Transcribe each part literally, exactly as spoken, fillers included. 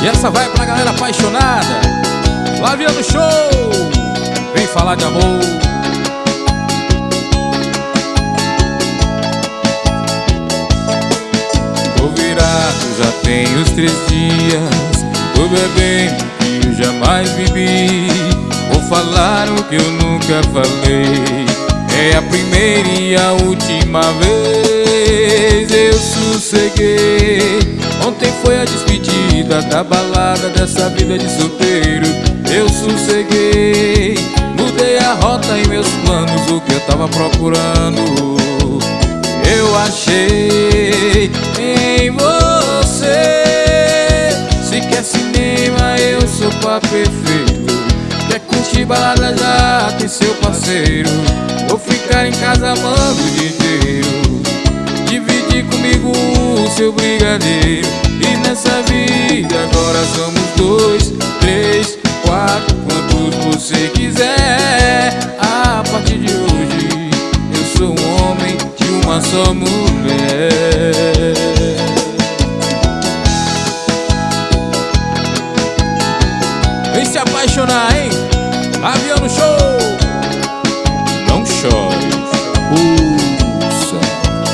E essa vai pra galera apaixonada. Flaviano Show, vem falar de amor. Tô virado, já tem os três dias. Tô bebendo que eu jamais bebi. Vou falar o que eu nunca falei. É a primeira e a última vez. Eu sosseguei. Ontem foi a despedida da balada dessa vida de solteiro. Eu sosseguei. Mudei a rota e meus planos, o que eu tava procurando eu achei em você. Se quer cinema, eu sou pá perfeito. Quer curtir balada, já tem seu parceiro. Vou ficar em casa amando o dia inteiro. Dividir comigo o seu brigadeiro. E nessa vida agora somos dois, três, quatro, quantos você quiser. A partir de hoje eu sou um homem de uma só mulher. Vem se apaixonar, hein? Flaviano Show. Não chore, pulsa.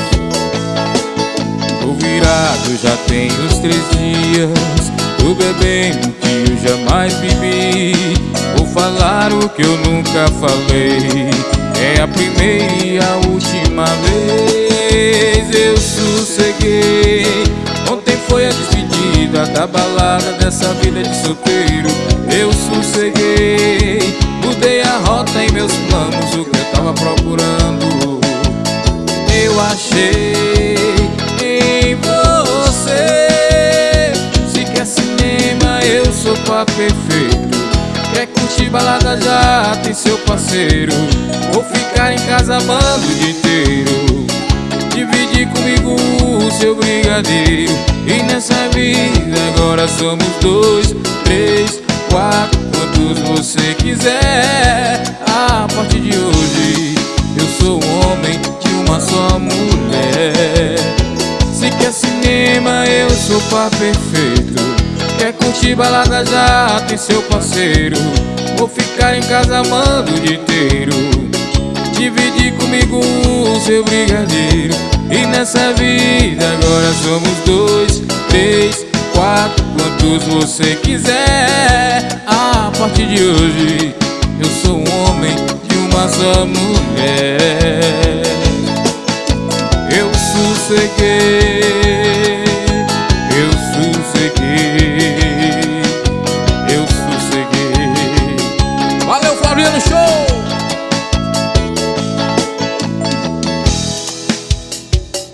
Tô virado, já tem os três dias. Tô bebendo que eu jamais bebi. Vou falar o que eu nunca falei. É a primeira e a última vez. Eu sosseguei. Ontem foi a despedida da balada dessa vida de solteiro. Eu sosseguei. Mudei a rota em meus planos, o que eu tava procurando eu achei em você. Se quer cinema, eu sou pá perfeito. Quer curtir balada, já tem seu parceiro. Vou ficar em casa amando o dia inteiro. Dividir comigo o seu brigadeiro. E nessa vida agora somos dois, três, quatro, quantos você quiser. A partir de hoje eu sou um homem de uma só mulher. Se quer cinema, eu sou pá perfeito. Quer curtir balada, já tem seu parceiro. Vou ficar em casa amando o dia inteiro. Dividir comigo o seu brigadeiro. E nessa vida agora somos dois, três, quatro, quantos você quiser. A partir de hoje eu sou um homem de uma só mulher. Eu sosseguei.